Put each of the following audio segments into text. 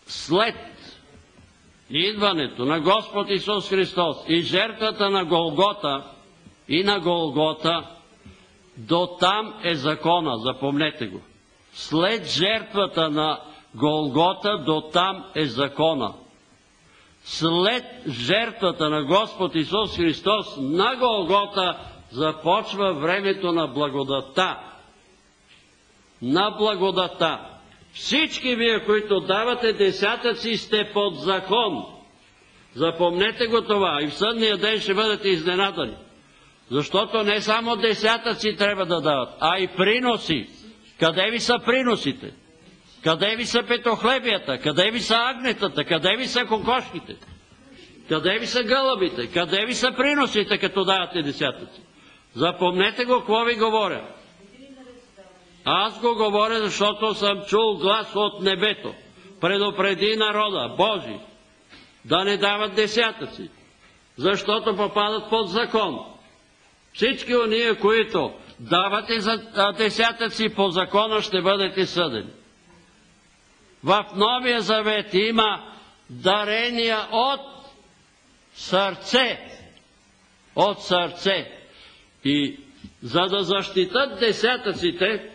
след идването на Господ Исус Христос и жертвата на Голгота и на Голгота, до там е закона, запомнете го. След жертвата на Голгота, до там е закона. След жертвата на Господ Исус Христос на Голгота започва времето на благодата. На благодата. Всички вие, които давате десятъци, сте под закон. Запомнете го това и в съдния ден ще бъдете изненадани. Защото не само десятъци трябва да дават, а и приноси. Къде ви са приносите? Къде ви са петохлебията? Къде ви са агнетата? Къде ви са кокошките? Къде ви са гълъбите? Къде ви са приносите, като давате десятъци? Запомнете го, какво ви говоря. Аз го говоря, защото съм чул глас от небето. Предупреди народа Божий да не дават десятъци, защото попадат под закон. Всички ония, които давате за десятъци по закона, ще бъдете съдени. В Новия Завет има дарения от сърце. От сърце. И за да защитат десятъците,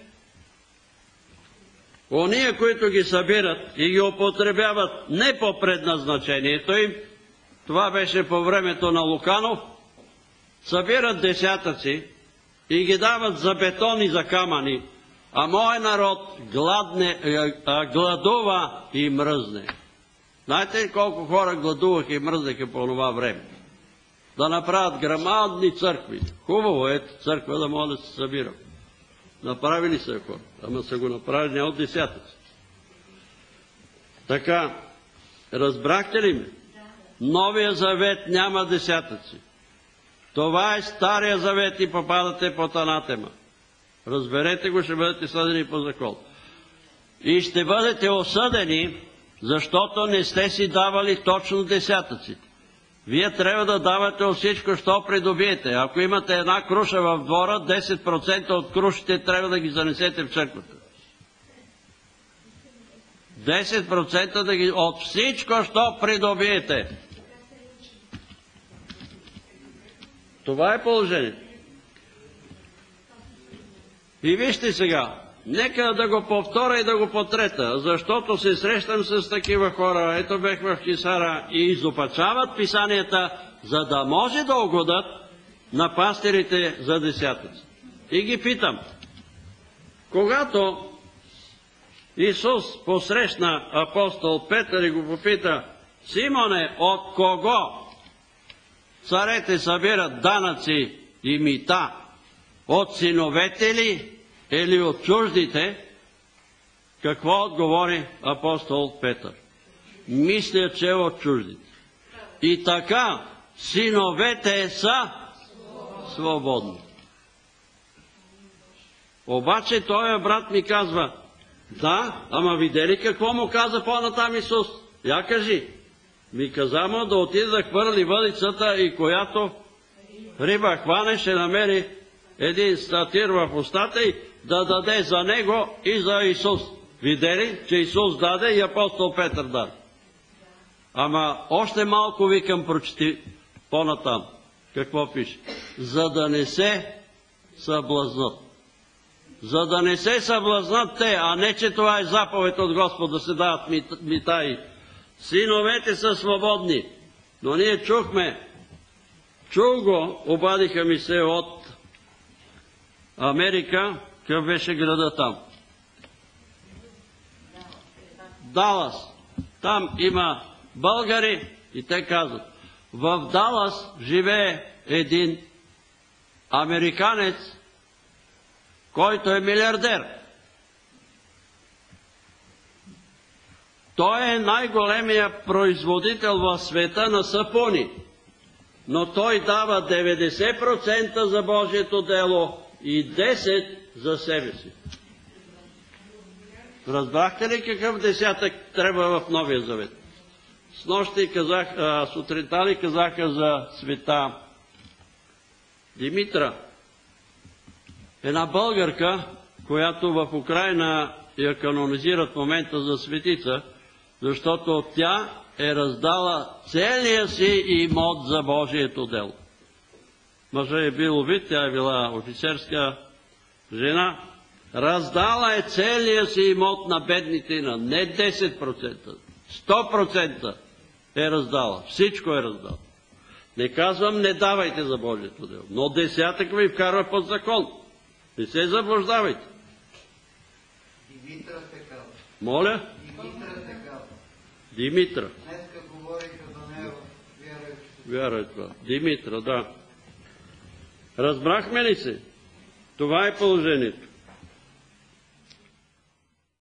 ония, които ги събират и ги употребяват не по предназначението им, това беше по времето на Луканов, събират десятъци и ги дават за бетон и за камъни, а моят народ гладува и мръзне. Знаете ли колко хора гладуваха и мръзнаха по това време? Да направят грамадни църкви. Хубаво е църква да може да се събира. Направили са хора, ама са го направили не от десятъци. Така, разбрахте ли ме? Новия завет няма десятъци. Това е Стария завет и попадате под анатема. Разберете го, ще бъдете съдени по закон. И ще бъдете осъдени, защото не сте си давали точно десятъците. Вие трябва да давате от всичко, що придобиете. Ако имате една круша в двора, 10% от крушите трябва да ги занесете в църквата. 10% да ги... от всичко, що придобиете. Това е положението. И вижте сега, нека да го повторя и да го потрета, защото се срещам с такива хора, ето бех в Хисара, и изопачават писанията, за да може да угодат на пастирите за десятъци. И ги питам, когато Исус посрещна апостол Петър и го попита, Симоне, от кого царете събират данъци и мита? От синовете ли или от чуждите? Какво отговори апостол Петър? Мисля, че от чуждите. И така, синовете са свободни. Обаче той брат ми казва, да, ама видели какво му каза по-натам Исус? Я кажи. Ми каза му да отиде да хвърли въдицата и която риба хване, ще намери един статир в устата и да даде за него и за Исус. Видели, че Исус даде и апостол Петър даде. Ама още малко викам, прочети по-натам. Какво пише? За да не се съблазнат. За да не се съблазнат те, а не, че това е заповед от Господ да се дават митаи. Синовете са свободни. Но ние чух го, обадиха ми се от Америка, какъв беше града там? Далас. Там има българи и те казват, в Далас живее един американец, който е милиардер. Той е най-големия производител в света на сапуни, но той дава 90% за Божието дело и 10% за себе си. Разбрахте ли какъв десятък трябва в Новия Завет? Снощи казах, сутринта ли казаха за света Димитра, една българка, която в Украйна я канонизират в момента за светица, защото тя е раздала целия си имот за Божието дело. Мъжът е бил убит, тя е била офицерска жена. Раздала е целия си имот на бедните, на не 10%, 100% е раздала. Всичко е раздала. Не казвам, не давайте за Божието дело, но десятък ви вкарва под закон. Не се заблуждавайте. Димитър се казва. Моля? Димитър се казва. Димитра. Днеска говориха за него, Вяра това. Димитра, да. Разбрахме ли се? Това е положението.